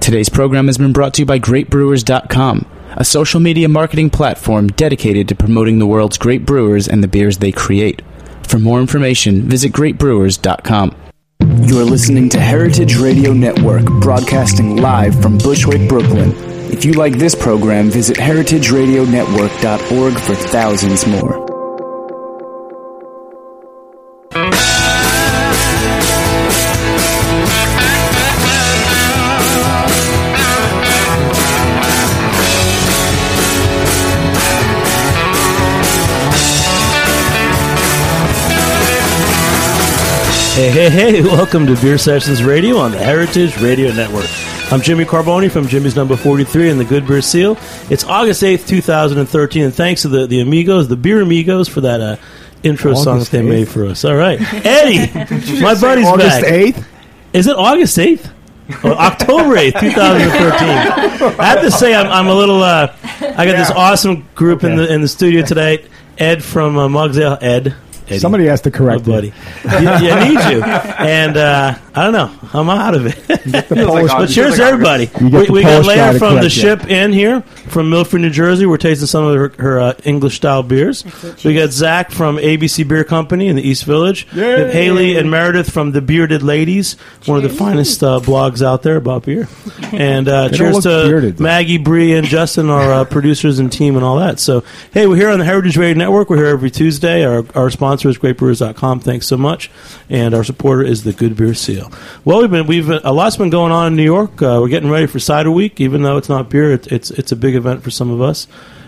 Today's program has been brought to you by GreatBrewers.com, a social media marketing platform dedicated to promoting the world's great brewers and the beers they create. For more information, visit GreatBrewers.com. You're listening to Heritage Radio Network, broadcasting live from Bushwick, Brooklyn. If you like this program, visit heritageradionetwork.org for thousands more. Hey, welcome to Beer Sessions Radio on the Heritage Radio Network. I'm Jimmy Carboni from Jimmy's Number 43 and the Good Beer Seal. It's August 8th, 2013, and thanks to the Amigos, the Beer Amigos, for that intro song that they made for us. All right. Eddie, my buddy's August back. 8th? Is it August 8th? Oh, October 8th, 2013. I have to say, I'm a little, I got this awesome group in the studio today. Ed from Mugsale. Ed. Eddie. Somebody has to correct buddy. I need you. And I don't know. I'm out of it. But cheers to everybody. We got Leia from the Ship Inn here from Milford, New Jersey. We're tasting some of her English-style beers. We got Zach from ABC Beer Company in the East Village. We have Haley and Meredith from The Bearded Ladies, one of the finest blogs out there about beer. And cheers to bearded, Maggie, Bree, and Justin, our producers and team and all that. So, hey, we're here on the Heritage Radio Network. We're here every Tuesday. Our sponsor is GreatBrewers.com. Thanks so much. And our supporter is the Good Beer Seal. Well, we've a lot's been going on in New York. We're getting ready for Cider Week, even though it's not beer. It's a big event for some of us.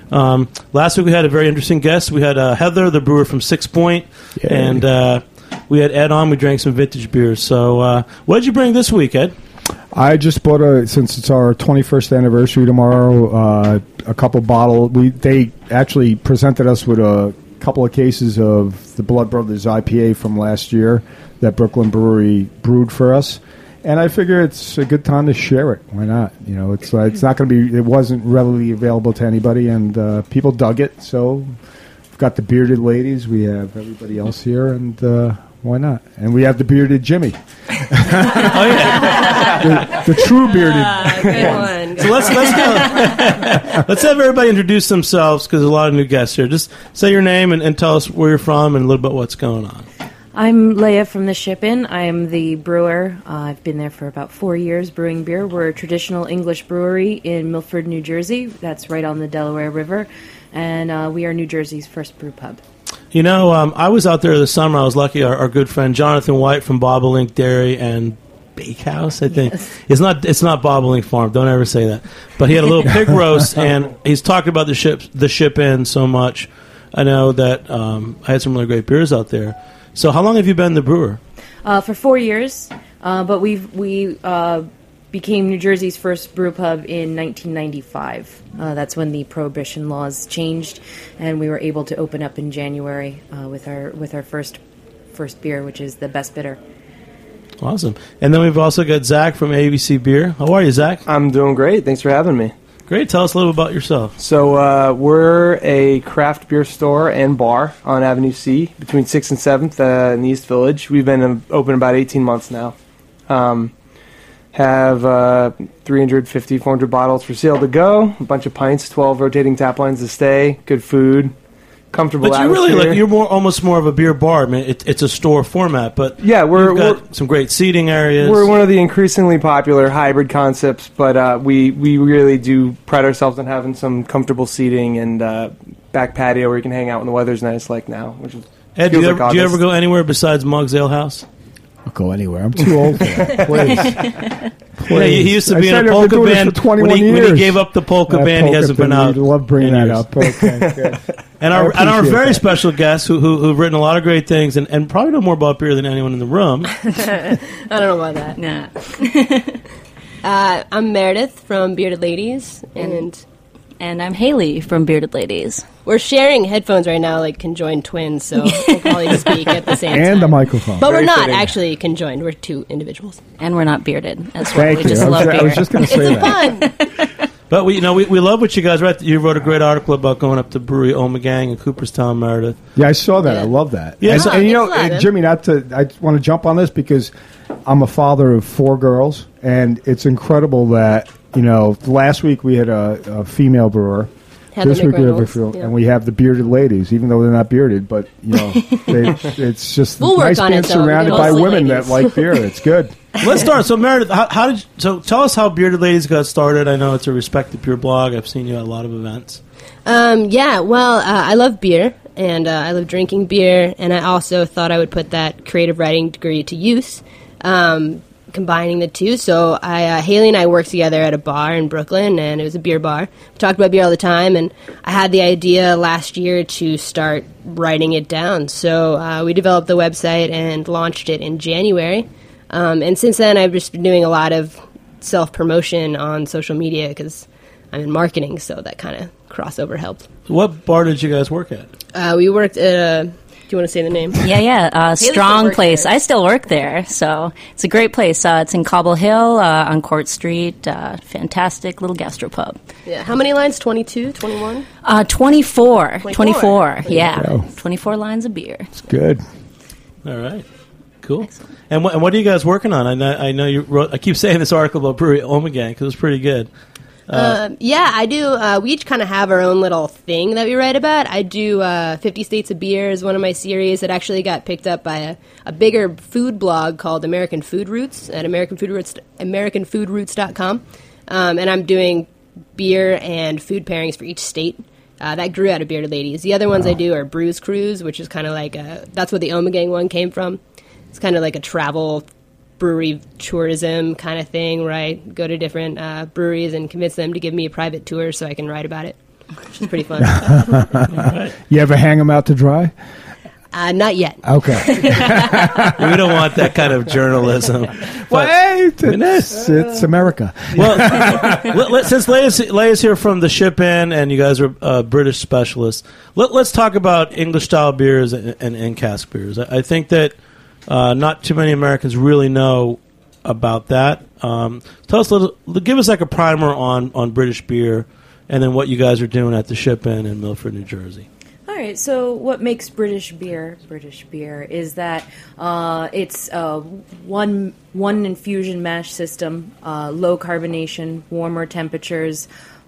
Last week we had a very interesting guest. We had Heather, the brewer from Six Point, and we had Ed on. We drank some vintage beers. So, what did you bring this week, Ed? I just bought since it's our 21st anniversary tomorrow, a couple bottles. They actually presented us with a couple of cases of the Blood Brothers IPA from last year that Brooklyn Brewery brewed for us, and I figure it's a good time to share it. Why not? You know, it's not going to be. It wasn't readily available to anybody, and people dug it. So we've got the Bearded Ladies. We have everybody else here, and why not? And we have the Bearded Jimmy. Oh yeah, the true bearded. Good one. So let's go. Let's have everybody introduce themselves because there's a lot of new guests here. Just say your name and tell us where you're from and a little bit what's going on. I'm Leia from the Ship Inn. I am the brewer. I've been there for about 4 years brewing beer. We're a traditional English brewery in Milford, New Jersey. That's right on the Delaware River. And we are New Jersey's first brew pub. You know, I was out there this summer. I was lucky. Our good friend Jonathan White from Bobolink Dairy and Bakehouse, I think. Yes. It's not Bobolink Farm. Don't ever say that. But he had a little pig roast, and he's talking about the Ship Inn so much. I know that I had some really great beers out there. So how long have you been the brewer? For 4 years, but we became New Jersey's first brew pub in 1995. That's when the prohibition laws changed, and we were able to open up in January with our first beer, which is the Best Bitter. Awesome. And then we've also got Zach from ABC Beer. How are you, Zach? I'm doing great. Thanks for having me. Great. Tell us a little about yourself. So we're a craft beer store and bar on Avenue C between 6th and 7th in the East Village. We've been open about 18 months now. Have 350, 400 bottles for sale to go, a bunch of pints, 12 rotating tap lines to stay, good food, comfortable but atmosphere. You're almost more of a beer bar. I mean, it's a store format, but yeah, we've got some great seating areas. We're one of the increasingly popular hybrid concepts, but we really do pride ourselves on having some comfortable seating and back patio where you can hang out when the weather's nice, like now. Which is, Ed, do you ever go anywhere besides Mugs Ale House? I'll go anywhere. I'm too old for that. Please. Yeah, he used to be in a polka band. When he gave up the polka band, he hasn't been out. I love bringing that up. Okay, good. And our very special guest, who've written a lot of great things and probably know more about beer than anyone in the room. I don't know about that. Nah. I'm Meredith from Bearded Ladies, and I'm Haley from Bearded Ladies. We're sharing headphones right now, like conjoined twins, so we'll probably speak at the same time. And a microphone. But we're not actually conjoined. We're two individuals. And we're not bearded as well. Thank we you. just love beer. I was just going to say that. Fun. But we love what you guys write. You wrote a great article about going up to Brewery Omegang in Cooperstown, Meredith. Yeah, I saw that. Yeah. I love that. Yeah, and you know, Jimmy, I want to jump on this because I'm a father of 4 girls, and it's incredible that, last week we had a female brewer. Heather this week we have a McReynolds, and we have the bearded ladies, even though they're not bearded, but, it's just We'll nice work on being it, though. surrounded by Mostly women ladies. that like beer. It's good. Let's start. So Meredith, tell us how Bearded Ladies got started. I know it's a Respect the Pure blog. I've seen you at a lot of events. I love beer, and I love drinking beer, and I also thought I would put that creative writing degree to use, combining the two. So Haley and I worked together at a bar in Brooklyn, and it was a beer bar. We talked about beer all the time, and I had the idea last year to start writing it down. So we developed the website and launched it in January. And since then, I've just been doing a lot of self-promotion on social media because I'm in marketing, so that kind of crossover helped. What bar did you guys work at? We worked at do you want to say the name? Yeah. still Strong works place. there. I still work there, so it's a great place. It's in Cobble Hill on Court Street. Fantastic little gastropub. Yeah. How many lines? 22, 21? 24. 24. Yeah. Wow. 24 lines of beer. It's good. All right. Cool. And what are you guys working on? I know you wrote. I keep saying this article about Brewery Omegang because it was pretty good. Yeah, I do. We each kind of have our own little thing that we write about. I do 50 States of Beer is one of my series that actually got picked up by a bigger food blog called American Food Roots at AmericanFoodRoots.com. And I'm doing beer and food pairings for each state. That grew out of Bearded Ladies. The other ones I do are Brews Cruise, which is kind of like that's where the Omegang one came from. It's kind of like a travel brewery tourism kind of thing, right? Go to different breweries and convince them to give me a private tour so I can write about it, which is pretty fun. You ever hang them out to dry? Not yet. Okay. We don't want that kind of journalism. Wait, it's America. Well, since Leia's here from the Ship In, and you guys are British specialists, let's talk about English style beers and cask beers. I think that not too many Americans really know about that. Tell us give us like a primer on British beer, and then what you guys are doing at the Ship In Milford, New Jersey. All right, so what makes British beer is that it's one infusion mash system, low carbonation, warmer temperatures,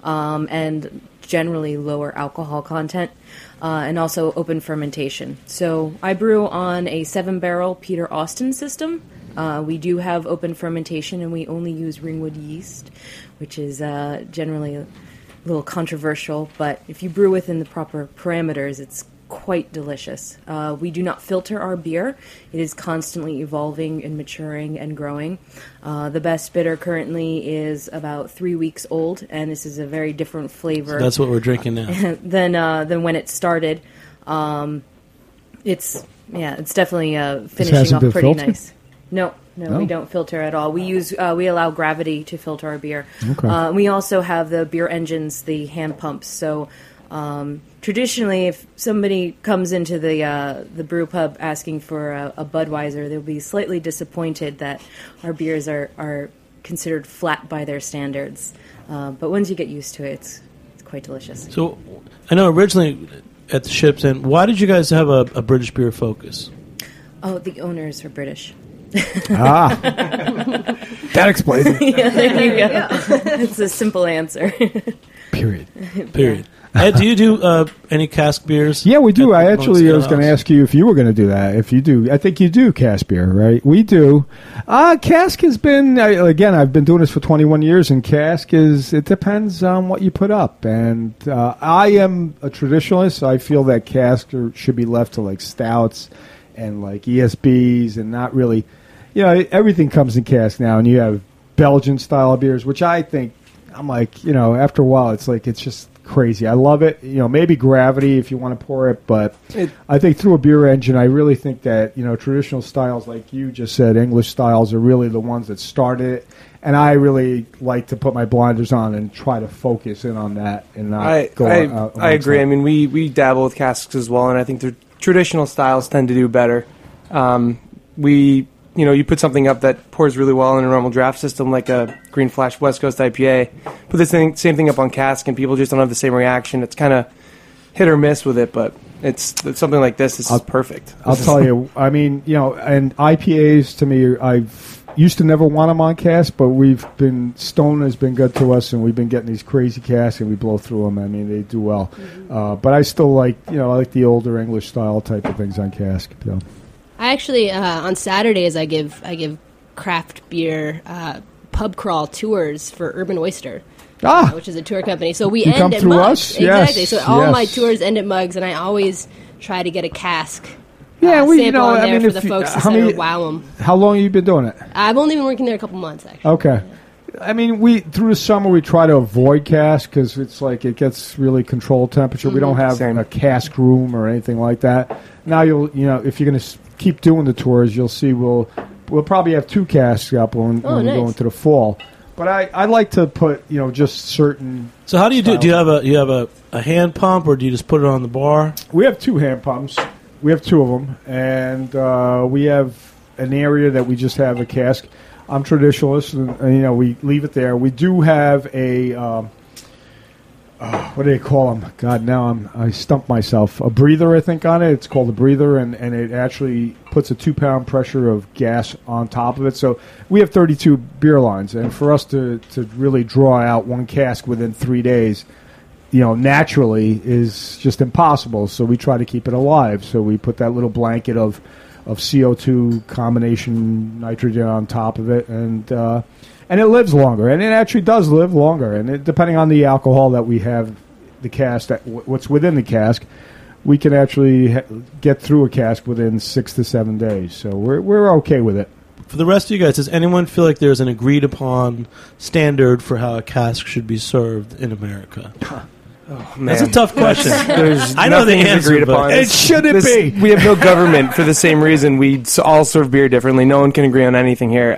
and generally lower alcohol content, and also open fermentation. So I brew on a 7-barrel Peter Austin system. We do have open fermentation, and we only use Ringwood yeast, which is generally a little controversial, but if you brew within the proper parameters, it's quite delicious. We do not filter our beer. It is constantly evolving and maturing and growing. The best bitter currently is about 3 weeks old, and this is a very different flavor. So that's what we're drinking now. than when it started. It's definitely finishing off pretty filtered? nice. No, we don't filter at all. We allow gravity to filter our beer. Okay. We also have the beer engines, the hand pumps. So traditionally, if somebody comes into the brew pub asking for a Budweiser, they'll be slightly disappointed that our beers are considered flat by their standards. But once you get used to it, it's quite delicious. So I know originally at the Ship's Inn, why did you guys have a British beer focus? Oh, the owners are British. That explains it. Yeah, there you go. It's a simple answer. Period. Ed, do you do any cask beers? Yeah, we do. I was going to House? ask you if you were going to do that. If you do, I think you do cask beer, right? We do. Cask has been, again, I've been doing this for 21 years, and cask it depends on what you put up. And I am a traditionalist, so I feel that cask should be left to like stouts and like ESBs and not really, everything comes in cask now, and you have Belgian style beers, which I think, I'm like, after a while, it's just crazy. I love it. Maybe gravity if you want to pour it, but I think through a beer engine, I really think that, traditional styles, like you just said, English styles are really the ones that started it. And I really like to put my blinders on and try to focus in on that and not go out. I agree. I mean, we dabble with casks as well, and I think the traditional styles tend to do better. You put something up that pours really well in a normal draft system, like a Green Flash West Coast IPA. Put the same thing up on cask, and people just don't have the same reaction. It's kind of hit or miss with it, but it's something like this. This is perfect. I'll tell you. I mean, and IPAs to me, used to never want them on cask, but Stone has been good to us, and we've been getting these crazy casks, and we blow through them. I mean, they do well. But I still like, I like the older English style type of things on cask. So. I actually on Saturdays I give craft beer pub crawl tours for Urban Oyster. Which is a tour company. So we end at Mugs. Exactly. Yes, so all my tours end at Mugs, and I always try to get a cask. Yeah, sample on there for the folks to wow them. How long have you been doing it? I've only been working there a couple months, actually. Okay. I mean, through the summer we try to avoid cask because it's like it gets really controlled temperature. We don't have a cask room or anything like that. Now if you're going to keep doing the tours, you'll see we'll probably have 2 casks up when we go into the fall. But I like to put just certain. So how do you do? Do you have a hand pump, or do you just put it on the bar? We have 2 hand pumps. We have 2 of them, and we have an area that we just have a cask. I'm traditionalist, and we leave it there. We do have a what do they call them? God, now I stumped myself. A breather, I think, on it. It's called a breather, and it actually puts a 2-pound pressure of gas on top of it. So we have 32 beer lines, and for us to really draw out 1 cask within 3 days, naturally is just impossible. So we try to keep it alive. So we put that little blanket of CO2 combination nitrogen on top of it, and it lives longer, and it actually does live longer. And depending on the alcohol that we have, the cask, what's within the cask, we can actually get through a cask within 6 to 7 days. So we're okay with it. For the rest of you guys, does anyone feel like there's an agreed upon standard for how a cask should be served in America? Oh, man. That's a tough question. I know the answer, agreed upon. It shouldn't be. We have no government for the same reason. We all serve beer differently. No one can agree on anything here.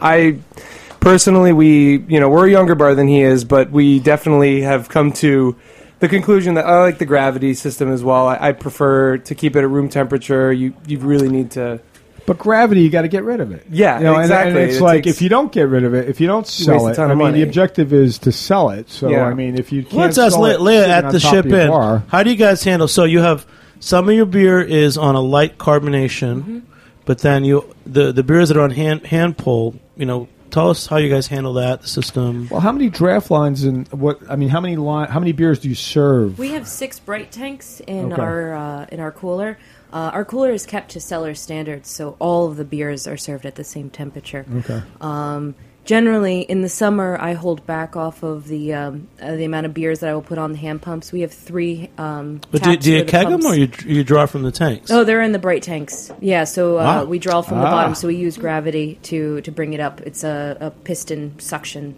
Personally, we're a younger bar than he is, but we definitely have come to the conclusion that I like the gravity system as well. I prefer to keep it at room temperature. You really need to. But gravity, you got to get rid of it. Yeah, exactly. And it's like if you don't get rid of it, if you don't sell it, the objective is to sell it. So if you can't let's ask Leah at the ship in. How do you guys handle? So you have some of your beer is on a light carbonation, but then the beers that are on hand pull, tell us how you guys handle that, the system. Well, how many draft lines and how many beers do you serve? We have 6 bright tanks in our cooler. Our cooler is kept to cellar standards, so all of the beers are served at the same temperature. Okay. Generally, in the summer, I hold back off of the amount of beers that I will put on the hand pumps. We have 3 But do you keg them, or you draw from the tanks? Oh, they're in the bright tanks. Yeah, so we draw from the bottom, so we use gravity to bring it up. It's a piston suction.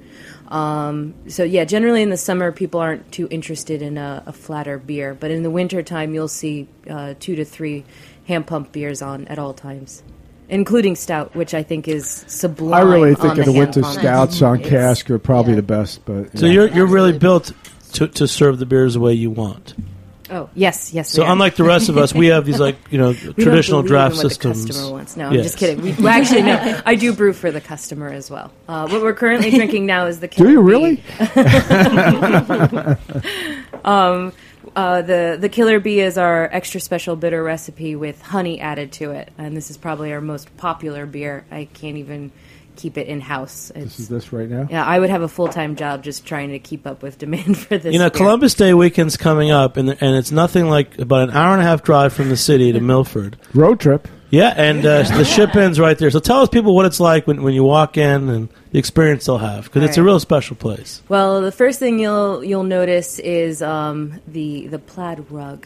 Generally in the summer, people aren't too interested in a flatter beer. But in the wintertime, you'll see 2 to 3 hand pump beers on at all times. Including stout, which I think is sublime. I really think the winter stouts on cask are probably the best. But so you're really built to serve the beers the way you want. Oh yes. So unlike the rest of us, we have these traditional draft systems. The customer wants. No, I'm just kidding. Actually, no. I do brew for the customer as well. What we're currently drinking now is the Killer Do you really? The Killer Bee is our extra special bitter recipe with honey added to it, and this is probably our most popular beer. I can't even keep it in-house. This is this right now? Yeah, I would have a full-time job just trying to keep up with demand for this beer. Columbus Day weekend's coming up, and it's nothing like about an hour-and-a-half drive from the city to Milford. Road trip. Yeah, and the ship-in's right there. So tell us, people, what it's like when you walk in and the experience they'll have, because it's a real special place. Well, the first thing you'll notice is the plaid rug.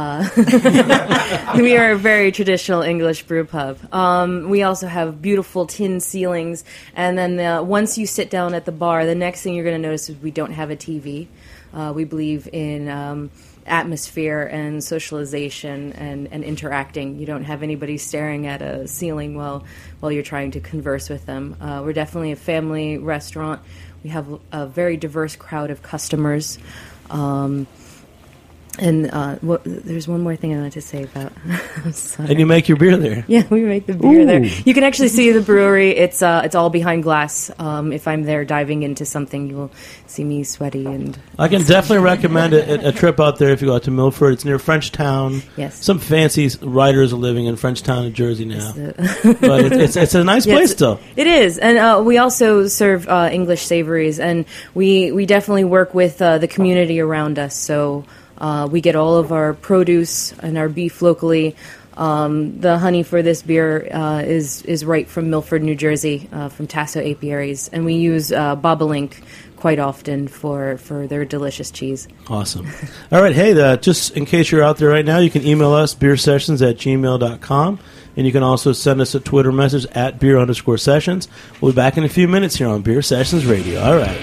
We are a very traditional English brew pub. We also have beautiful tin ceilings, and then once you sit down at the bar, the next thing you're going to notice is we don't have a TV. We believe in atmosphere and socialization and interacting. You don't have anybody staring at a ceiling while you're trying to converse with them. We're definitely a family restaurant. We have a very diverse crowd of customers. And there's one more thing I wanted to say about. I'm sorry. And you make your beer there. Yeah, we make the beer there. You can actually see the brewery. It's all behind glass. If I'm there diving into something, you will see me sweaty. And I can definitely recommend a trip out there if you go out to Milford. It's near Frenchtown. Yes. Some fancy writers are living in Frenchtown, New Jersey now. But it's a nice place, though. It is. And we also serve English savories. And we definitely work with the community around us. So... we get all of our produce and our beef locally. The honey for this beer is right from Milford, New Jersey, from Tasso Apiaries, and we use bobolink quite often for their delicious cheese. Awesome. All right, hey, just in case you're out there right now, you can email us, beersessions@gmail.com, and you can also send us a Twitter message at @beer_sessions. We'll be back in a few minutes here on Beer Sessions Radio. All right.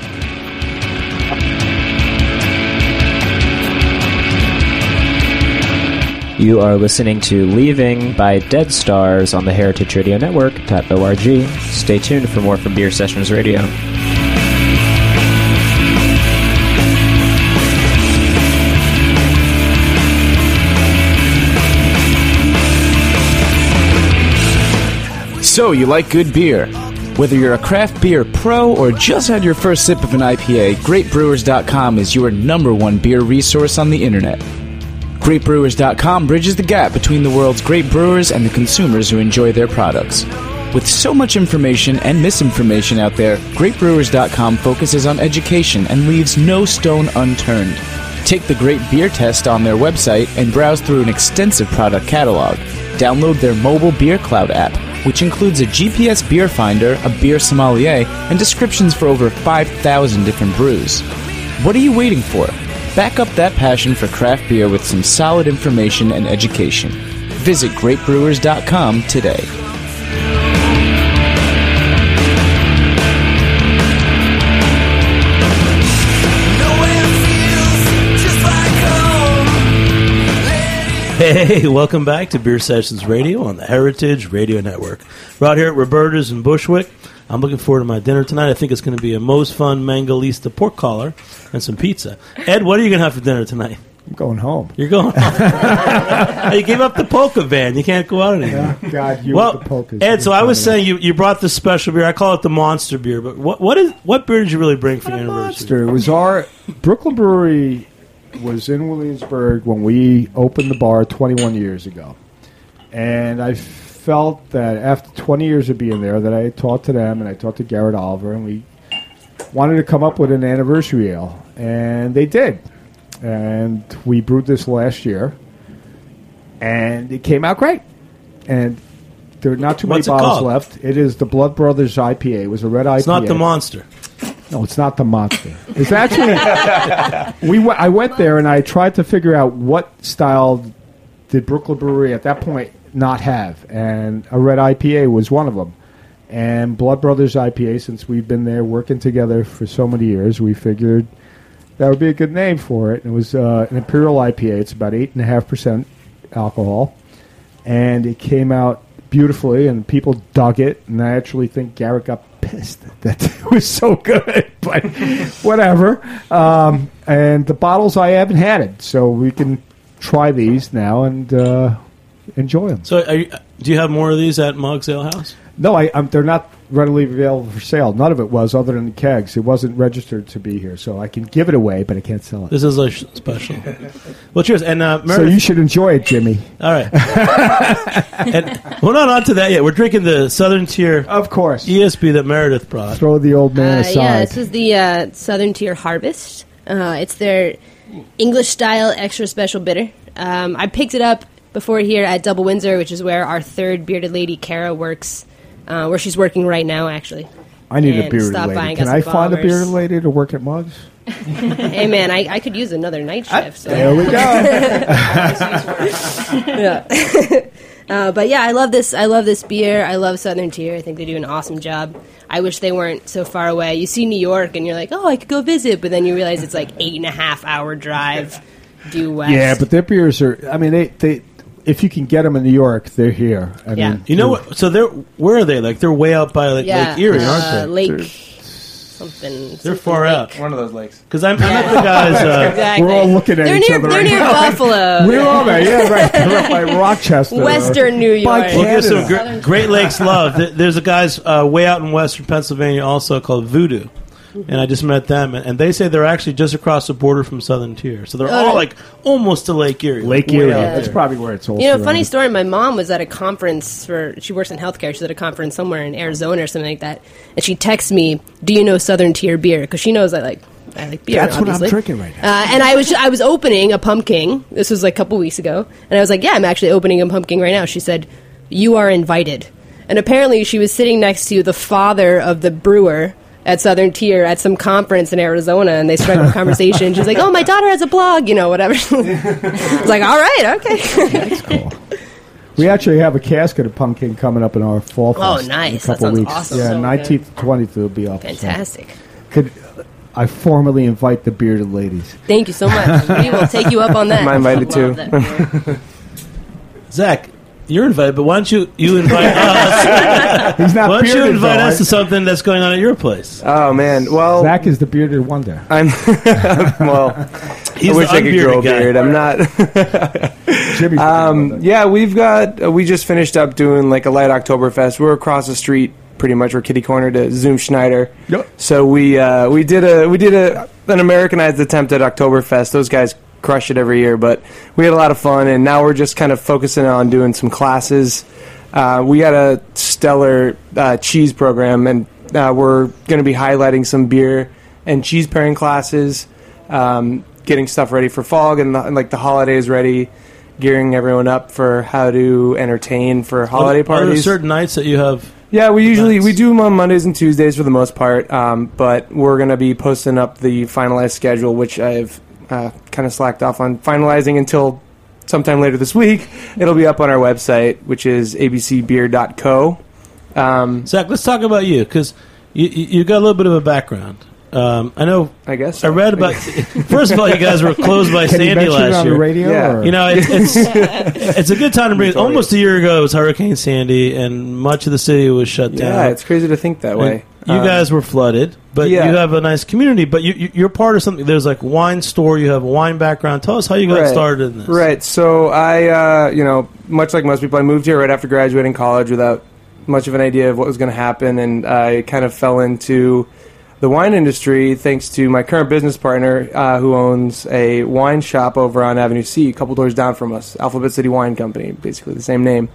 You are listening to Leaving by Dead Stars on the Heritage Radio Network.org. Stay tuned for more from Beer Sessions Radio. So, you like good beer? Whether you're a craft beer pro or just had your first sip of an IPA, GreatBrewers.com is your #1 beer resource on the internet. GreatBrewers.com bridges the gap between the world's great brewers and the consumers who enjoy their products. With so much information and misinformation out there, GreatBrewers.com focuses on education and leaves no stone unturned. Take the Great Beer Test on their website and browse through an extensive product catalog. Download their mobile Beer Cloud app, which includes a GPS beer finder, a beer sommelier, and descriptions for over 5,000 different brews. What are you waiting for? Back up that passion for craft beer with some solid information and education. Visit GreatBrewers.com today. Hey, welcome back to Beer Sessions Radio on the Heritage Radio Network. We're out here at Roberta's in Bushwick. I'm looking forward to my dinner tonight. I think it's going to be a Moe's Fun Mangalista pork collar and some pizza. Ed, what are you going to have for dinner tonight? I'm going home. You're going home. You gave up the polka van. You can't go out anymore. Yeah, God, you well, with the polkas. Ed, so I was saying you brought this special beer. I call it the Monster beer. But what beer did you really bring for your anniversary? Monster. It was our Brooklyn Brewery was in Williamsburg when we opened the bar 21 years ago. And I felt that after 20 years of being there that I talked to them and I talked to Garrett Oliver and we wanted to come up with an anniversary ale. And they did. And we brewed this last year. And it came out great. And there are not too many bottles left. It is the Blood Brothers IPA. It was a red IPA. It's not the Monster. No, it's not the Monster. It's actually... I went there and I tried to figure out what style did Brooklyn Brewery at that point not have. And a red IPA was one of them. And Blood Brothers IPA, since we've been there working together for so many years, we figured that would be a good name for it. It was an Imperial IPA. It's about 8.5% alcohol. And it came out beautifully, and people dug it. And I actually think Garrett got pissed that it was so good. But whatever. And the bottles, I haven't had it. So we can try these now and enjoy them. So do you have more of these at Mugg's Ale House? No, they're not readily available for sale. None of it was, other than the kegs. It wasn't registered to be here, so I can give it away, but I can't sell it. This is a special. Well, cheers. And Meredith, so you should enjoy it, Jimmy. All right. And we're not on to that yet. We're drinking the Southern Tier, of course, ESB that Meredith brought. Throw the old man aside. Yeah, this is the Southern Tier Harvest. It's their English-style extra special bitter. I picked it up before here at Double Windsor, which is where our third bearded lady, Kara, works. Where she's working right now, actually. I need a bearded lady. Can I find a bearded lady to work at Mugg's? Hey, man, I could use another night shift. So. There we go. Yeah. But yeah, I love this beer. I love Southern Tier. I think they do an awesome job. I wish they weren't so far away. You see New York, and you're like, oh, I could go visit. But then you realize it's like 8.5-hour drive due west. Yeah, but their beers are, I mean, they if you can get them in New York, they're here. I mean, you know what? So where are they? Like they're way out by Lake Erie, aren't they? Lake They're far out. One of those lakes. Because I met the guys. Exactly. We're all looking at each other. They're near Buffalo. We're all there. Yeah, right. They're up by Rochester. Western New York. We'll give some Great Lakes love. There's a guys way out in western Pennsylvania also called Voodoo. And I just met them, and they say they're actually just across the border from Southern Tier. So they're all like almost to Lake Erie. Lake Erie. That's probably where it's all. Funny story. My mom was at a conference she works in healthcare. She's at a conference somewhere in Arizona or something like that. And she texts me, "Do you know Southern Tier beer?" Because she knows I like beer. That's obviously. what I'm drinking right now. And I was opening a pumpkin. This was like a couple weeks ago, and I was like, "Yeah, I'm actually opening a pumpkin right now." She said, "You are invited." And apparently, she was sitting next to the father of the brewer at Southern Tier at some conference in Arizona, and they struck up a conversation. She's like, "Oh, my daughter has a blog," whatever. I was like, "All right, okay." That's cool. We actually have a casket of pumpkin coming up in our fall fest. Oh, nice! In a couple That sounds weeks. awesome. Yeah, So 19th, 20th will be up. Fantastic. So. Could I formally invite the bearded ladies? Thank you so much. We will take you up on that. I'm invited too. Zach, you're invited, but why don't you invite us? He's not. Why don't you bearded, invite though, us to something that's going on at your place? Oh man, well, Zach is the bearded wonder. I'm well. He's I wish the I could grow a unbearded guy. beard. I'm not. Jimmy. Yeah, we just finished up doing like a light Oktoberfest. We're across the street, pretty much. We're kitty corner to Zoom Schneider. Yep. So we did an Americanized attempt at Oktoberfest. Those guys crush it every year, but we had a lot of fun, and now we're just kind of focusing on doing some classes. We got a stellar cheese program, and we're going to be highlighting some beer and cheese pairing classes, getting stuff ready for fall, and like the holidays ready, gearing everyone up for how to entertain for holiday Are there parties. certain nights that you have? Yeah, we do them on Mondays and Tuesdays for the most part, but we're going to be posting up the finalized schedule, which I've kind of slacked off on finalizing until sometime later this week. It'll be up on our website, which is abcbeer.co. Zach, let's talk about you, because you got a little bit of a background. I know. I guess I read about. First of all, you guys were closed by Can you Sandy mention it last on year. the radio? Yeah. Or? You know, it's a good time to bring. Almost a year ago, it was Hurricane Sandy, and much of the city was shut down. Yeah, it's crazy to think that way. You guys were flooded, but yeah. you have a nice community. But you're part of something. There's like wine store. You have a wine background. Tell us how you got started in this. Right. So I, much like most people, I moved here right after graduating college without much of an idea of what was going to happen, and I kind of fell into the wine industry thanks to my current business partner, who owns a wine shop over on Avenue C, a couple doors down from us, Alphabet City Wine Company, basically the same name.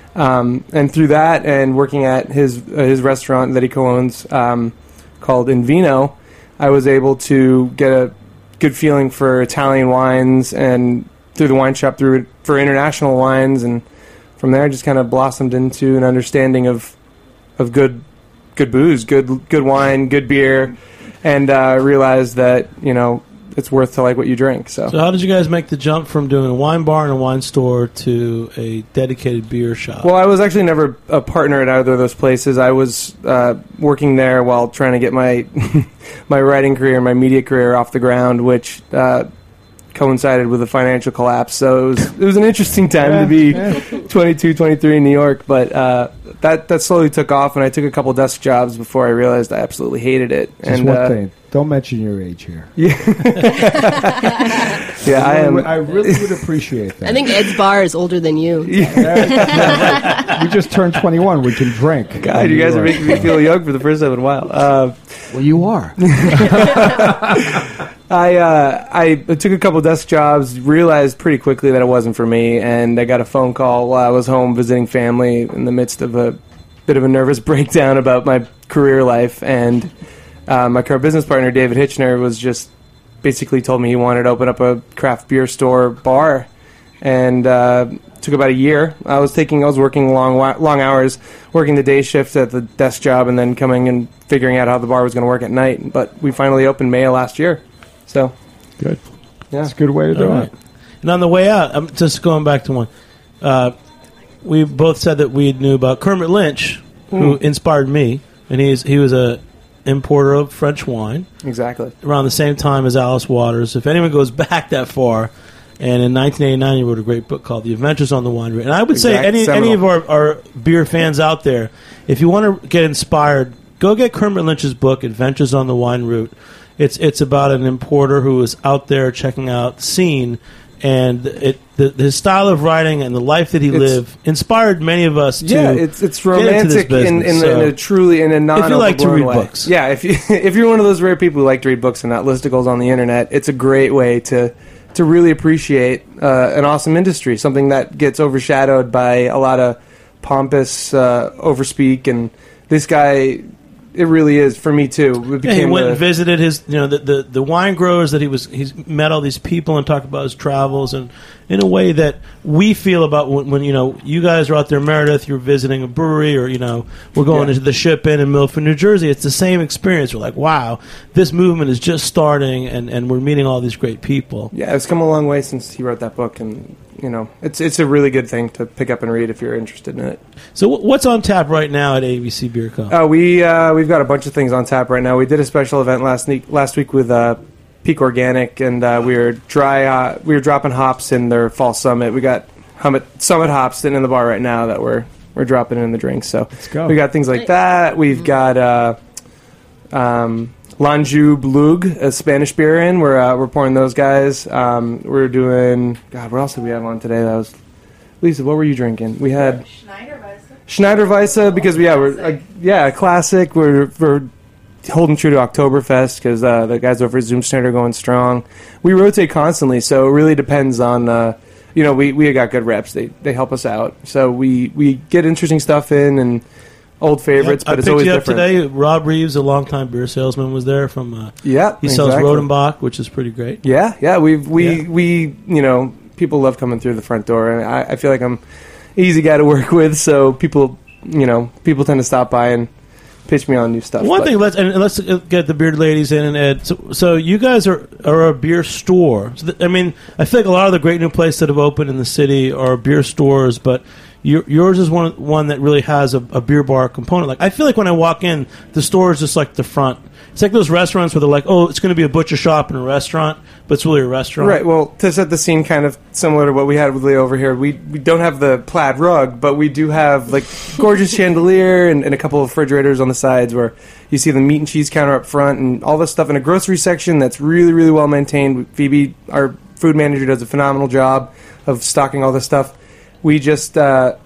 And through that, and working at his restaurant that he co-owns, called In Vino, I was able to get a good feeling for Italian wines, and through the wine shop for international wines, and from there just kind of blossomed into an understanding of good booze, good wine, good beer, and realized that it's worth to like what you drink. So how did you guys make the jump from doing a wine bar and a wine store to a dedicated beer shop? Well, I was actually never a partner at either of those places. I was working there while trying to get my my writing career, my media career off the ground, which coincided with a financial collapse. So it was an interesting time to be 22, 23 in New York. But that slowly took off, and I took a couple desk jobs before I realized I absolutely hated it. Just one thing. Don't mention your age here. Yeah, I am. I really would appreciate that. I think Ed's bar is older than you. Yeah, we just turned 21. We can drink. God, you guys are making me feel young for the first time in a while. Well, you are. I took a couple desk jobs, realized pretty quickly that it wasn't for me, and I got a phone call while I was home visiting family in the midst of a bit of a nervous breakdown about my career life, and my current business partner, David Hitchner, was just basically told me he wanted to open up a craft beer store bar, and took about a year. I was working long hours, working the day shift at the desk job, and then coming and figuring out how the bar was going to work at night. But we finally opened May of last year. So good. Yeah, it's a good way to do it. And on the way out, I'm just going back to one. We both said that we knew about Kermit Lynch, who inspired me, and he was a importer of French wine. Exactly. Around the same time as Alice Waters. If anyone goes back that far, and in 1989 he wrote a great book called The Adventures on the Winery. And I would say any of our beer fans out there, if you want to get inspired go get Kermit Lynch's book, Adventures on the Wine Route. It's about an importer who is out there checking out the scene, and his style of writing and the life that he lived inspired many of us to it's romantic in a truly in a non. If you like to read books, if you're one of those rare people who like to read books and not listicles on the internet, it's a great way to really appreciate an awesome industry, something that gets overshadowed by a lot of pompous overspeak, and this guy. It really is for me too. He went and visited his, the wine growers that he's met all these people and talked about his travels, and in a way that we feel about when you guys are out there in Meredith, you're visiting a brewery, or we're going to the Ship Inn in Milford, New Jersey. It's the same experience. We're like, wow, this movement is just starting, and we're meeting all these great people. Yeah, it's come a long way since he wrote that book, and it's a really good thing to pick up and read if you're interested in it. So what's on tap right now at ABC Beer Co? We've got a bunch of things on tap right now. We did a special event last week with Peak Organic, and we were dropping hops in their fall summit. We got Summit hops sitting in the bar right now that we're dropping in the drinks. So let's go. We got things like that. We've got L'Anjou Blug, a Spanish beer in. We're pouring those guys. We're doing. God, what else did we have on today? That was Lisa. What were you drinking? We had Schneider Weisse because we're classic. We're holding true to Oktoberfest because the guys over at Zoom Schneider are going strong. We rotate constantly, so it really depends on. We got good reps. They help us out, so we get interesting stuff in and. Old favorites, but it's always different. I picked you up today. Rob Reeves, a longtime beer salesman, was there from. He sells Rodenbach, which is pretty great. Yeah. We people love coming through the front door, and I feel like I'm an easy guy to work with. So people tend to stop by and pitch me on new stuff. One thing, let's get the bearded ladies in and Ed. So you guys are a beer store. So I feel like a lot of the great new places that have opened in the city are beer stores, but. Yours is one that really has a beer bar component. Like I feel like when I walk in, the store is just like the front. It's like those restaurants where they're like, oh, it's going to be a butcher shop and a restaurant, but it's really a restaurant. Right. Well, to set the scene kind of similar to what we had with Leo over here, we don't have the plaid rug, but we do have like gorgeous chandelier and a couple of refrigerators on the sides where you see the meat and cheese counter up front and all this stuff in a grocery section that's really, really well maintained. Phoebe, our food manager, does a phenomenal job of stocking all this stuff. We just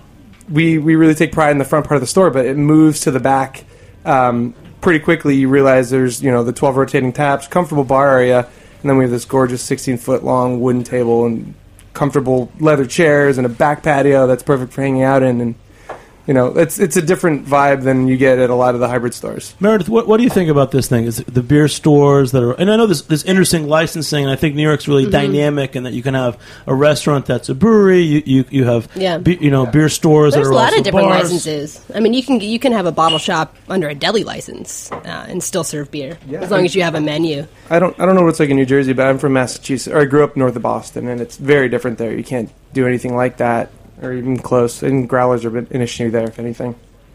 we really take pride in the front part of the store, but it moves to the back pretty quickly. You realize there's the 12 rotating taps, comfortable bar area, and then we have this gorgeous 16-foot long wooden table and comfortable leather chairs and a back patio that's perfect for hanging out in. And it's a different vibe than you get at a lot of the hybrid stores. Meredith, what do you think about this thing? Is the beer stores that are, and I know this interesting licensing, and I think New York's really dynamic in that you can have a restaurant that's a brewery, you have beer stores There's that are also a lot of different bars. Licenses. I mean, you can have a bottle shop under a deli license and still serve beer as long as you have a menu. I don't know what it's like in New Jersey, but I'm from Massachusetts, or I grew up north of Boston, and it's very different there. You can't do anything like that. Or even close. And growlers are an issue there, if anything.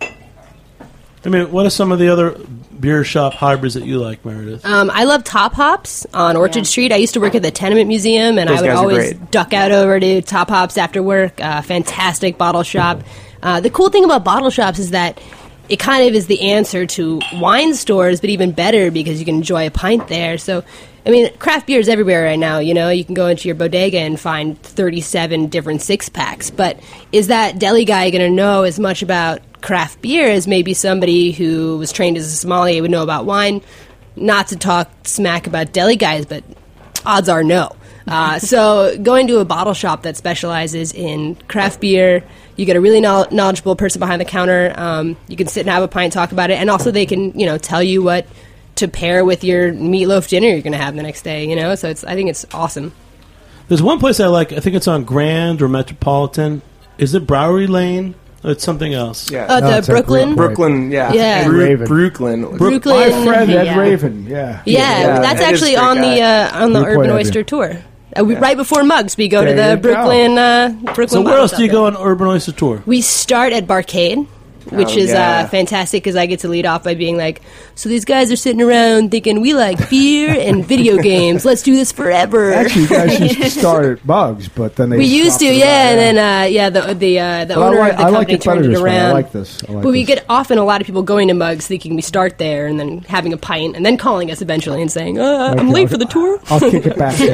What are some of the other beer shop hybrids that you like, Meredith? I love Top Hops on Orchard Street. I used to work at the Tenement Museum, and I would always duck out over to Top Hops after work. Fantastic bottle shop. The cool thing about bottle shops is that it kind of is the answer to wine stores, but even better because you can enjoy a pint there. So, craft beer is everywhere right now. You can go into your bodega and find 37 different six-packs. But is that deli guy going to know as much about craft beer as maybe somebody who was trained as a sommelier would know about wine? Not to talk smack about deli guys, but odds are no. So going to a bottle shop that specializes in craft beer, you get a really knowledgeable person behind the counter. You can sit and have a pint, talk about it, and also they can, tell you what to pair with your meatloaf dinner you're going to have the next day, So I think it's awesome. There's one place I like. I think it's on Grand or Metropolitan. Is it Bowery Lane? Or it's something else. Yeah. Brooklyn? Brooklyn, yeah. Yeah. Brooklyn. My friend Ed Raven, yeah. That's actually on the Urban Oyster tour. Right before Mugs, we go to the Brooklyn. So where else do you go on Urban Oyster tour? We start at Barcade. which is fantastic because I get to lead off by being like, so these guys are sitting around thinking we like beer and video games. Let's do this forever. Actually, you guys used to start at Bugs, but then we used to, and then the owner of the company turned it around. I like this. But we get often a lot of people going to Mugs thinking we start there and then having a pint and then calling us eventually and saying, I'm late for the tour. I'll kick it back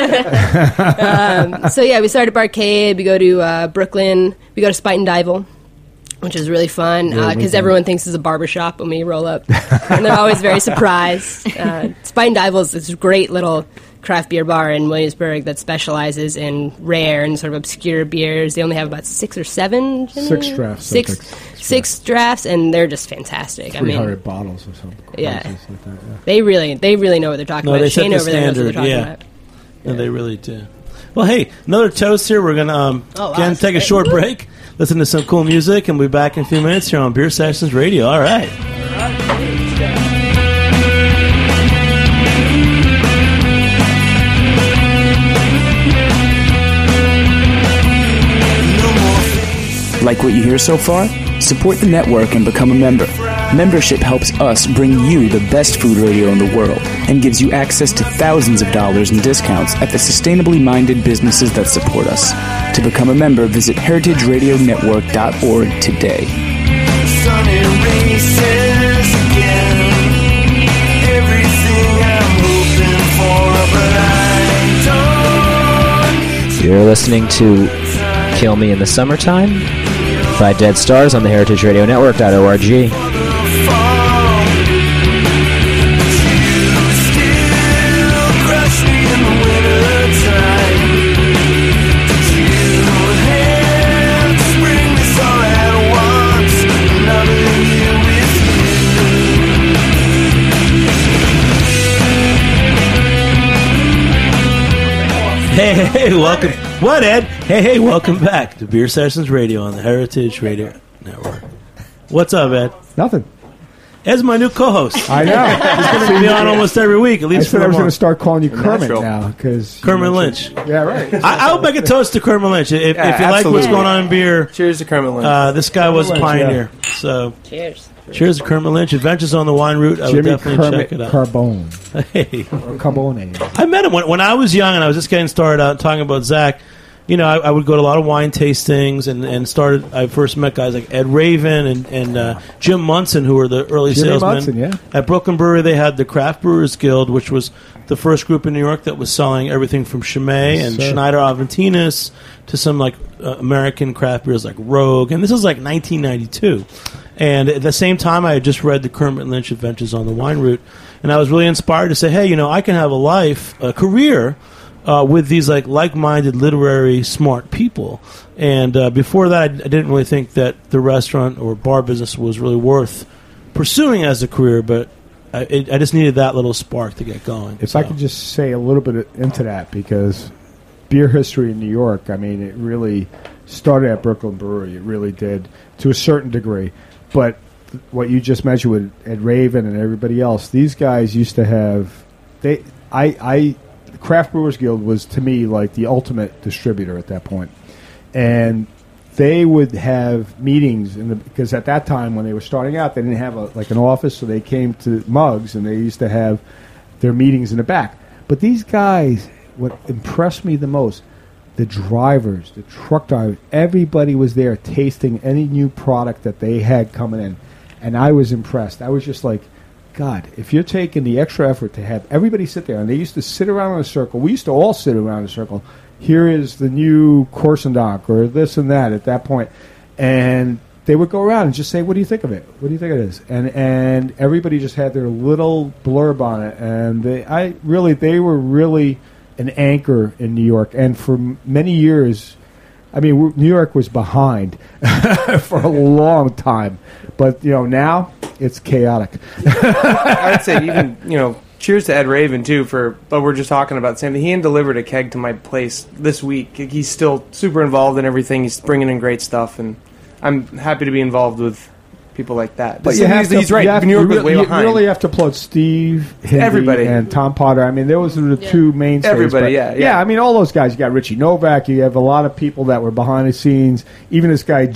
in. So yeah, we started at Barcade. We go to Brooklyn. We go to Spite and Dival, which is really fun because everyone thinks it's a barbershop when we roll up. And they're always very surprised. Spite and Dival is this great little craft beer bar in Williamsburg that specializes in rare and sort of obscure beers. They only have about 6 or 7. Six drafts. Six drafts, and they're just fantastic. 300 bottles or something. Yeah. Like that, yeah. They really know what they're talking about. They set Shane the over there knows what standard, they're talking about. Yeah, they really do. Well, hey, another toast here. We're going to again take a short break, listen to some cool music, and we'll be back in a few minutes here on Beer Sessions Radio. All right. Like what you hear so far? Support the network and become a member. Membership helps us bring you the best food radio in the world and gives you access to thousands of dollars in discounts at the sustainably minded businesses that support us. To become a member, visit heritageradionetwork.org today. You're listening to Kill Me in the Summertime by Dead Stars on the heritageradionetwork.org. Hey, welcome. What, Ed? Hey, welcome back to Beer Sessions Radio on the Heritage Radio Network. What's up, Ed? Nothing. Ed's my new co-host. I know. He's going to be on almost every week, at least I said I was going to start calling you Kermit now. Kermit Lynch. Yeah, right. I'll make a toast to Kermit Lynch. If you like what's going on in beer, cheers to Kermit Lynch. This guy was a pioneer. Yeah. So cheers. Cheers to Kermit Lynch. Adventures on the Wine Route. I would definitely check it out. Carbone. Hey. Carbone. I met him when I was young and I was just getting started out talking about Zach. You know, I would go to a lot of wine tastings and I first met guys like Ed Raven and Jim Munson, who were the early salesmen. Munson, yeah. At Brooklyn Brewery, they had the Craft Brewers Guild, which was the first group in New York that was selling everything from Chimay and Schneider Aventinus to some like American craft beers like Rogue. And this is like 1992. And at the same time, I had just read the Kermit Lynch Adventures on the Wine Route, and I was really inspired to say, hey, you know, I can have a career with these like-minded, literary, smart people. And before that, I didn't really think that the restaurant or bar business was really worth pursuing as a career, but I just needed that little spark to get going. If I could just say a little bit into that, because beer history in New York, I mean, it really started at Brooklyn Brewery. It really did, to a certain degree. But what you just mentioned with Ed Raven and everybody else, these guys used to have the Craft Brewers Guild was, to me, like the ultimate distributor at that point. And they would have meetings because at that time when they were starting out, they didn't have an office, so they came to Mugs and they used to have their meetings in the back. But these guys, what impressed me the most, the drivers, the truck drivers, everybody was there tasting any new product that they had coming in. And I was impressed. I was just like, God, if you're taking the extra effort to have everybody sit there, and they used to sit around in a circle. We used to all sit around in a circle. Here is the new Korsendock or this and that at that point. And they would go around and just say, what do you think of it? What do you think it is? And everybody just had their little blurb on it. And they were really an anchor in New York. And for many years, I mean, New York was behind for a long time. But, you know, now it's chaotic. I'd say even, you know, cheers to Ed Raven, too, but we're just talking about the same thing. He delivered a keg to my place this week. He's still super involved in everything. He's bringing in great stuff, and I'm happy to be involved with people like that. But he's right. New York was way behind. You really have to applaud Steve, Hindi, everybody, and Tom Potter. I mean, those are the two mainstays. Everybody, yeah. I mean, all those guys. You got Richie Novak. You have a lot of people that were behind the scenes. Even this guy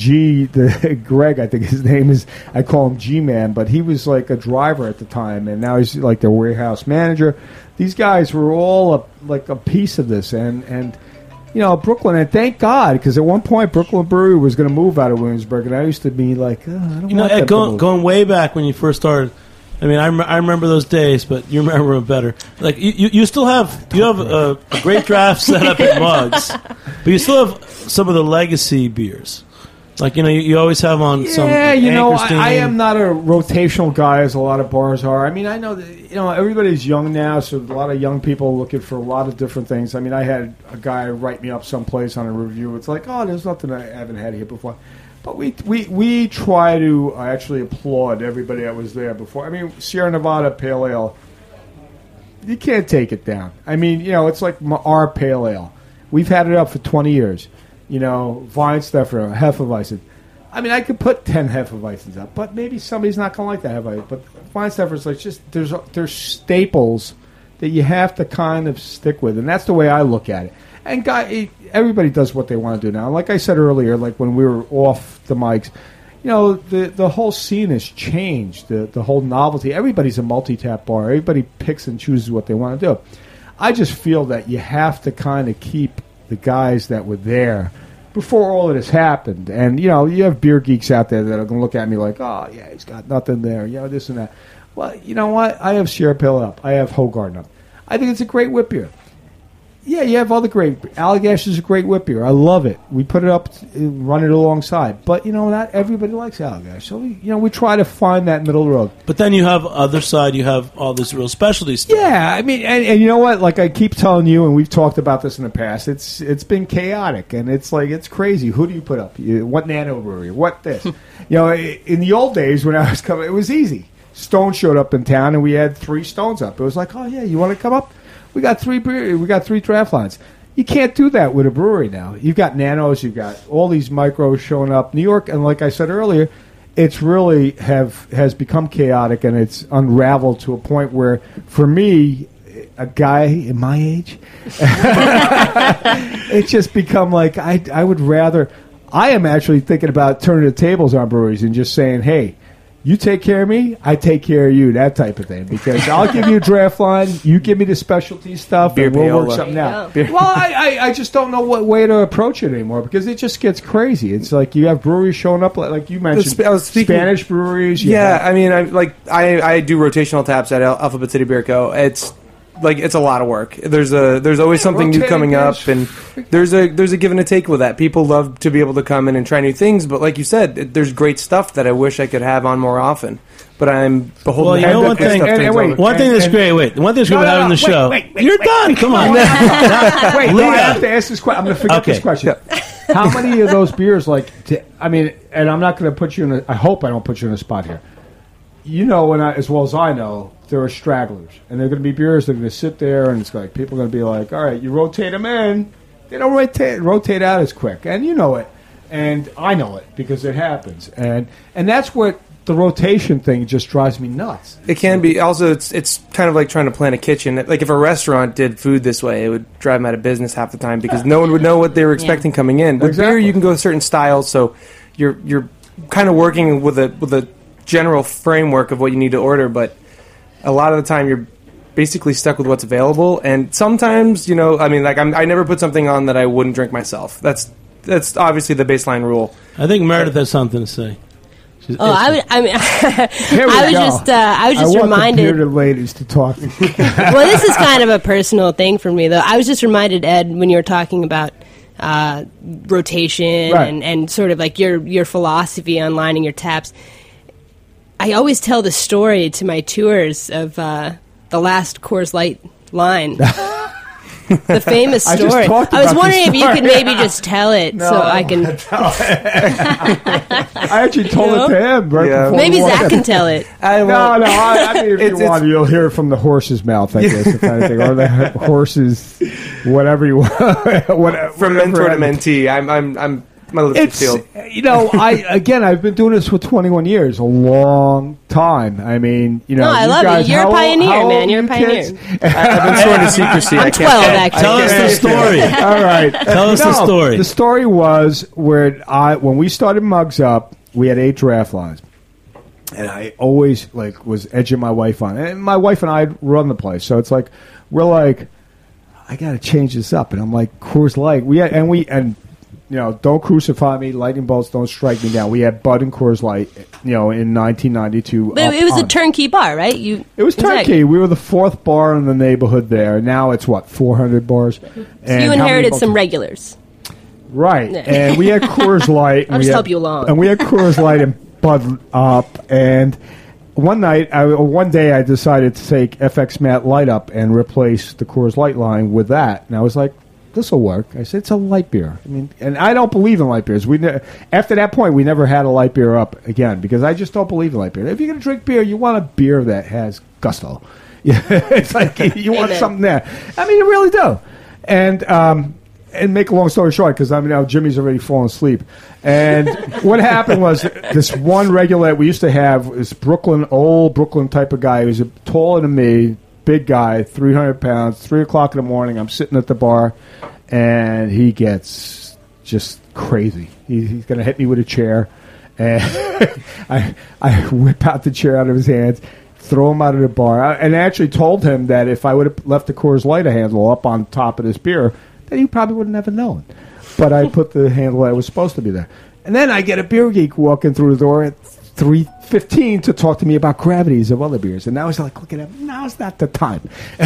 Greg, I think his name is. I call him G-Man, but he was like a driver at the time, and now he's like their warehouse manager. These guys were all a piece of this, and Brooklyn, and thank God, because at one point Brooklyn Brewery was going to move out of Williamsburg, and I used to be like, I don't want that going way back when you first started. I mean, I remember those days, but you remember them better. Like you still have a great draft set up at Mugs, but you still have some of the legacy beers. Like, you always have on some. Yeah, I am not a rotational guy as a lot of bars are. I mean, I know that, everybody's young now, so a lot of young people looking for a lot of different things. I mean, I had a guy write me up someplace on a review. It's like, there's nothing I haven't had here before. But we try to actually applaud everybody that was there before. I mean, Sierra Nevada Pale Ale, you can't take it down. I mean, it's like our Pale Ale. We've had it up for 20 years. Weinsteffer, Hefeweizen. I mean, I could put 10 Hefeweizens up, but maybe somebody's not going to like that Hefeweizen. But Weinsteffer's like just there's staples that you have to kind of stick with, and that's the way I look at it. And everybody does what they want to do now. Like I said earlier, like when we were off the mics, the whole scene has changed. The whole novelty. Everybody's a multi-tap bar. Everybody picks and chooses what they want to do. I just feel that you have to kind of keep the guys that were there before all of this happened. And, you have beer geeks out there that are going to look at me like, oh, yeah, he's got nothing there, this and that. Well, you know what? I have Sierra Pale up. I have Hoegaarden up. I think it's a great whip beer. Yeah, you have other great... Allagash is a great whip beer. I love it. We put it up, run it alongside. But, not everybody likes Allagash. So, we try to find that middle road. But then you have other side, you have all this real specialty stuff. Yeah, I mean, and you know what? Like I keep telling you, and we've talked about this in the past, it's been chaotic, and it's like, it's crazy. Who do you put up? What nano brewery? What this? In the old days when I was coming, it was easy. Stone showed up in town, and we had 3 Stones up. It was like, oh, yeah, you want to come up? We got 3 draft lines. You can't do that with a brewery now. You've got nanos, you've got all these micros showing up. New York, and like I said earlier, it's really has become chaotic, and it's unraveled to a point where, for me, a guy in my age, it's just become like I would rather. I am actually thinking about turning the tables on breweries and just saying, hey, you take care of me, I take care of you, that type of thing. Because I'll give you a draft line, you give me the specialty stuff, and we'll work something out. Well, I just don't know what way to approach it anymore, because it just gets crazy. It's like you have breweries showing up, like you mentioned, Spanish breweries. Yeah, I mean, I do rotational taps at Alphabet City Beer Co. It's a lot of work. There's always something new coming up, and there's a give and a take with that. People love to be able to come in and try new things, but like you said, there's great stuff that I wish I could have on more often. But I'm beholden. Well, one thing that's great. Wait, one thing's great about having the show. You're done. Come on. I have to ask this question. I'm going to forget this question. How many of those beers, and I'm not going to put you in I hope I don't put you in a spot here. As well as I know, there are stragglers, and they're going to be beers that are going to sit there, and it's like people are going to be like, all right, you rotate them in. They don't rotate out as quick, and you know it, and I know it because it happens, and that's what the rotation thing just drives me nuts. It can be. Also, it's kind of like trying to plan a kitchen. Like if a restaurant did food this way, it would drive them out of business half the time because no one would know what they were expecting coming in. With beer, you can go certain styles, so you're kind of working with a general framework of what you need to order, but a lot of the time you're basically stuck with what's available. And sometimes, I never put something on that I wouldn't drink myself. That's obviously the baseline rule. I think Meredith has something to say. I was just reminded. The bearded ladies to talk. Well, this is kind of a personal thing for me, though. I was just reminded, Ed, when you were talking about rotation and sort of like your philosophy on lining your taps. I always tell the story to my tours of the last Coors Light line. The famous story. I was wondering if you could maybe just tell it so I can. I actually told it to him. Right before maybe Zach can tell it. I mean, if you want, you'll hear it from the horse's mouth, I guess, the kind of thing, or the horse's whatever you want. From mentor to mentee, I'm My lips are sealed. I've been doing this for 21 years, a long time. I mean, No, I love it. You're a pioneer, man. You're a pioneer. I've been sworn to secrecy. I'm 12, actually. Tell us the story. All right. Tell us the story. The story was when we started Mugs Up, we had 8 draft lines. And I always was edging my wife on. And my wife and I run the place. So it's we're like, I got to change this up. And I'm like, Coors Light. Don't crucify me. Lightning bolts don't strike me down. We had Bud and Coors Light, in 1992. But it was a turnkey bar, right? It was turnkey. We were the 4th bar in the neighborhood there. Now it's 400 bars. So you inherited some regulars. Right. Yeah. And we had Coors Light. I'll just help you along. And we had Coors Light and Bud Up. And one day I decided to take FX Matte Light Up and replace the Coors Light line with that. And I was like, this will work. I said, it's a light beer. I mean, and I don't believe in light beers. After that point, we never had a light beer up again because I just don't believe in light beer. If you're going to drink beer, you want a beer that has gusto. Yeah, it's you want something there. I mean, you really do. And make a long story short, because now Jimmy's already fallen asleep. And what happened was this one regular we used to have, this old Brooklyn type of guy. He was taller than me, big guy, 300 pounds, 3 o'clock in the morning. I'm sitting at the bar, and he gets just crazy. He's going to hit me with a chair. And I whip out the chair out of his hands, throw him out of the bar. And I actually told him that if I would have left the Coors Light handle up on top of this beer, that he probably would have never known. But I put the handle that was supposed to be there. And then I get a beer geek walking through the door at 3:15 to talk to me about gravities of other beers. And now he's like, look at him. Now's not the time.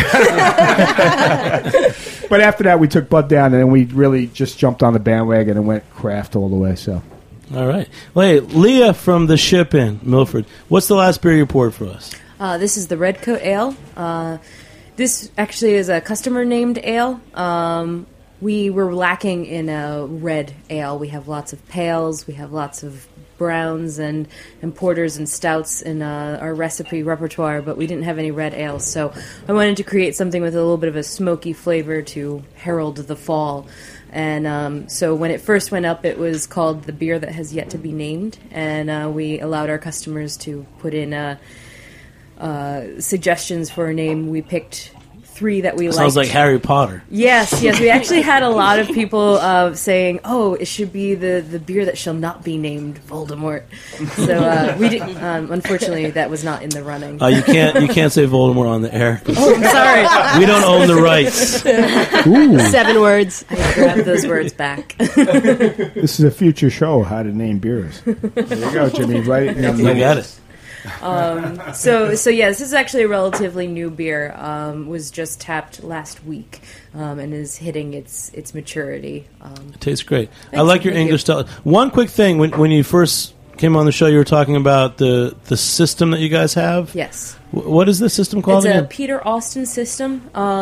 But after that, we took Bud down, and then we really just jumped on the bandwagon and went craft all the way. So, all right. Well, hey, Leah from the Ship in Milford, what's the last beer you poured for us? This is the Redcoat Ale. This actually is a customer-named ale. We were lacking in a red ale. We have lots of pales. We have lots of browns and porters and stouts in our recipe repertoire, but we didn't have any red ales. So I wanted to create something with a little bit of a smoky flavor to herald the fall. And so when it first went up, it was called the beer that has yet to be named. And we allowed our customers to put in suggestions for a name. We picked 3 that we liked. Sounds like Harry Potter. Yes. We actually had a lot of people saying, "Oh, it should be the beer that shall not be named Voldemort." So we did. Unfortunately, that was not in the running. You can't say Voldemort on the air. Oh, I'm sorry. We don't own the rights. Ooh. 7 words. I grabbed those words back. This is a future show, how to name beers. There you go, Jimmy. Right? You got it. So this is actually a relatively new beer. Was just tapped last week and is hitting its maturity. It tastes great. I like your English style. One quick thing: when you first came on the show, you were talking about the system that you guys have. Yes. What is the system called? It's again? a Peter Austin system.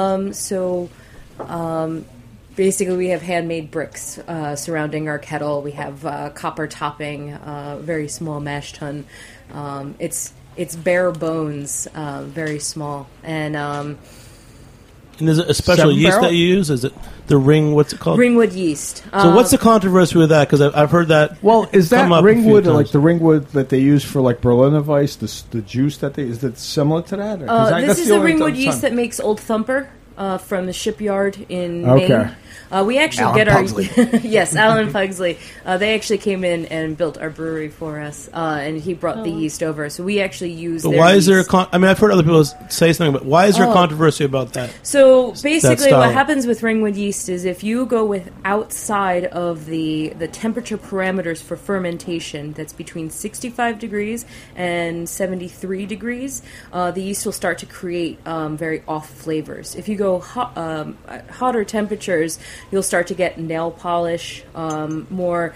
Basically, we have handmade bricks surrounding our kettle. We have copper topping, very small mash tun. It's bare bones, very small, and is it a special yeast that you use? Is it the what's it called? Ringwood yeast. So what's the controversy with that? Because I've heard that. Well, is that Ringwood like the Ringwood that they use for like Berliner Weiss? The juice is that similar to that? This is the Ringwood yeast that makes Old Thumper from the shipyard in Maine. We actually Alan get our yes, Alan Pugsley. They actually came in and built our brewery for us, and he brought the yeast over. So we actually use. But their why is yeast. there? I've heard other people say something, but why is there controversy about that? So basically, what happens with Ringwood yeast is if you go with outside of the temperature parameters for fermentation, that's between 65 degrees and 73 degrees, the yeast will start to create very off flavors. If you go at hotter temperatures, you'll start to get nail polish, more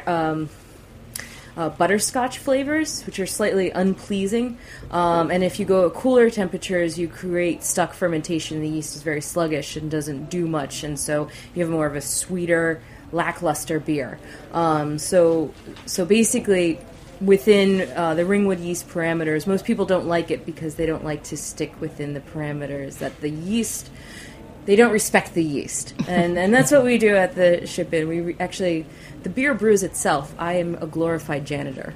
butterscotch flavors, which are slightly unpleasing. And if you go at cooler temperatures, you create stuck fermentation. The yeast is very sluggish and doesn't do much, and so you have more of a sweeter, lackluster beer. So basically, within the Ringwood yeast parameters, most people don't like it because they don't like to stick within the parameters that the yeast they don't respect the yeast, and that's what we do at the Ship Inn. We actually. The beer brews itself. I am a glorified janitor.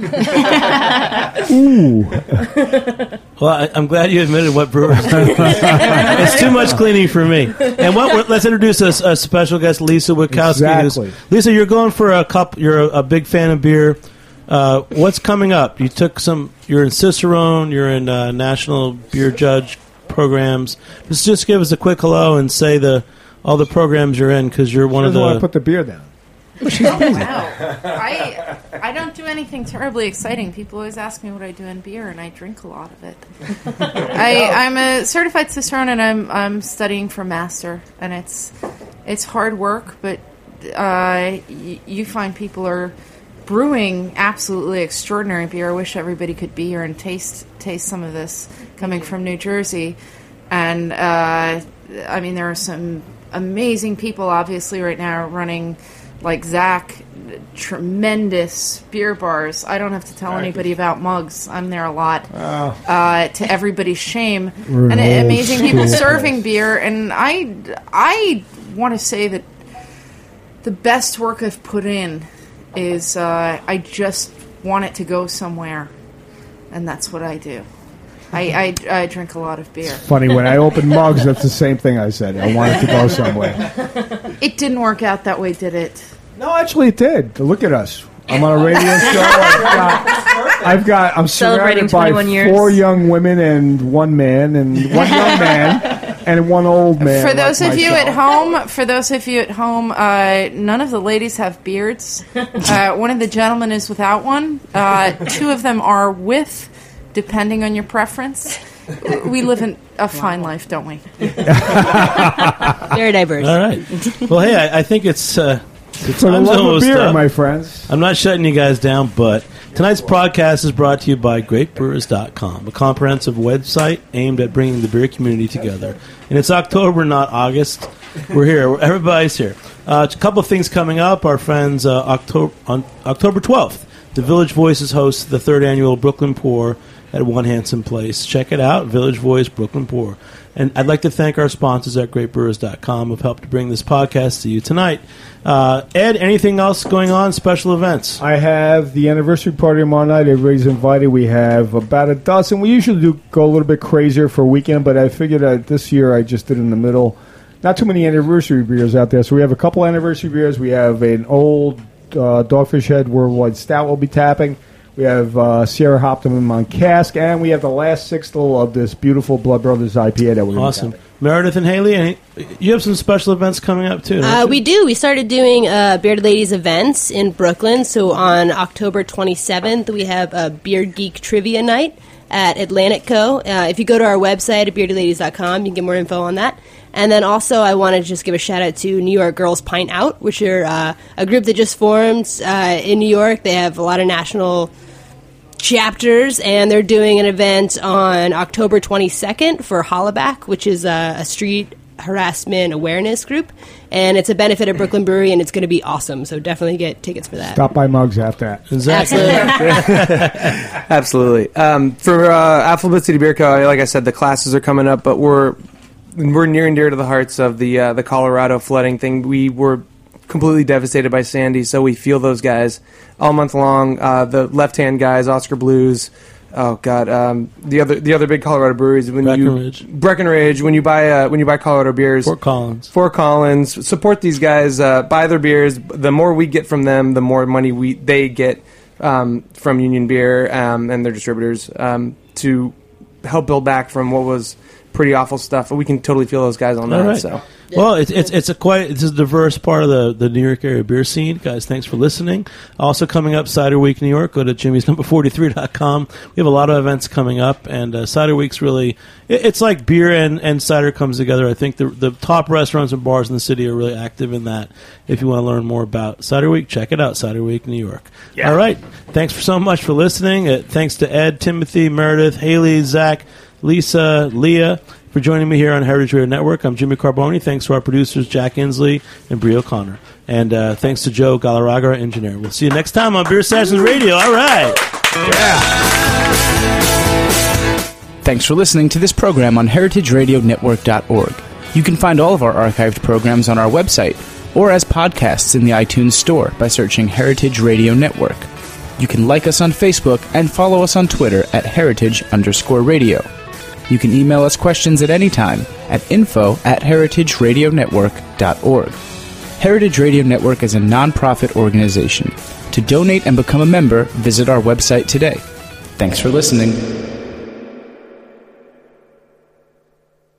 Ooh. Well, I'm glad you admitted what brewers do. It's too much cleaning for me. And let's introduce a special guest, Lisa Witkowski. Exactly. Lisa, you're going for a cup. You're a big fan of beer. What's coming up? You took some. You're in Cicerone. You're in National Beer Judge programs. Just give us a quick hello and say all the programs you're in, because you're one of the. Want to put the beer down. Wow. I don't do anything terribly exciting. People always ask me what I do in beer, and I drink a lot of it. I'm a certified Cicerone, and I'm studying for master, and it's hard work, but you find people are brewing absolutely extraordinary beer. I wish everybody could be here and taste some of this coming from New Jersey. And there are some amazing people obviously right now running, like Zach, tremendous beer bars. I don't have to tell anybody about Mugs. I'm there a lot, to everybody's shame. And amazing people serving beer. And I want to say that the best work I've put in is I just want it to go somewhere, and that's what I do. I drink a lot of beer. Funny, when I opened Mugs, that's the same thing I said. I want it to go somewhere. It didn't work out that way, did it? No, actually it did. Look at us. I'm on a radio show. I'm surrounded by 4 young women and 1 man, and 1 young man and 1 old man. For those of you at home, none of the ladies have beards. One of the gentlemen is without one. 2 of them are with, depending on your preference. We live in a fine life, don't we? Very diverse. All right. Well, hey, I think it's for the love of beer, my friends. I'm not shutting you guys down, but tonight's podcast is brought to you by GreatBrewers.com, a comprehensive website aimed at bringing the beer community together. And it's October, not August. We're here. Everybody's here. A couple of things coming up. Our friends, on October 12th, the Village Voices host the 3rd annual Brooklyn Pour at One Handsome Place. Check it out, Village Voice Brooklyn Pour. And I'd like to thank our sponsors at GreatBrewers.com who have helped to bring this podcast to you tonight. Ed, anything else going on? Special events? I have the anniversary party tomorrow night. Everybody's invited. We have about a dozen. We usually go a little bit crazier for a weekend, but I figured that this year I just did it in the middle. Not too many anniversary beers out there. So we have a couple anniversary beers. We have an old Dogfish Head Worldwide Stout we'll be tapping. We have Sierra Optimum on cask, and we have the last sixtel of this beautiful Blood Brothers IPA that we're awesome. Meredith and Haley, you have some special events coming up too. We do. We started doing Bearded Ladies events in Brooklyn. So on October 27th, we have a Beard Geek Trivia Night at Atlantic Co. If you go to our website at beardedladies.com, you can get more info on that. And then also I want to just give a shout-out to New York Girls Pint Out, which are a group that just formed in New York. They have a lot of national chapters, and they're doing an event on October 22nd for Hollaback, which is a street harassment awareness group. And it's a benefit at Brooklyn Brewery, and it's going to be awesome. So definitely get tickets for that. Stop by Mugs after that. Exactly. Absolutely. For Alphabet City Beer Co., like I said, the classes are coming up, but we're near and dear to the hearts of the Colorado flooding thing. We were completely devastated by Sandy, so we feel those guys all month long. The left-hand guys, Oscar Blues. Oh God, the other big Colorado breweries. Breckenridge. When you buy Colorado beers, Fort Collins. Support these guys. Buy their beers. The more we get from them, the more money they get from Union Beer and their distributors to help build back from what was pretty awful stuff. But we can totally feel those guys on that. Right. So. Well, it's a diverse part of the New York area beer scene. Guys, thanks for listening. Also coming up, Cider Week New York. Go to jimmysnumber43.com. We have a lot of events coming up, and Cider Week's really, it's like beer and cider comes together. I think the top restaurants and bars in the city are really active in that. If you want to learn more about Cider Week, check it out, Cider Week New York. Yeah. All right. Thanks so much for listening. Thanks to Ed, Timothy, Meredith, Haley, Zach, Lisa, Leah, for joining me here on Heritage Radio Network. I'm Jimmy Carboni. Thanks to our producers, Jack Inslee and Brie O'Connor. And thanks to Joe Galarraga, our engineer. We'll see you next time on Beer Sessions Radio. All right. Yeah. Thanks for listening to this program on heritageradionetwork.org. You can find all of our archived programs on our website or as podcasts in the iTunes Store by searching Heritage Radio Network. You can like us on Facebook and follow us on Twitter at heritage_radio. You can email us questions at any time at info@heritageradionetwork.org. Heritage Radio Network is a non-profit organization. To donate and become a member, visit our website today. Thanks for listening.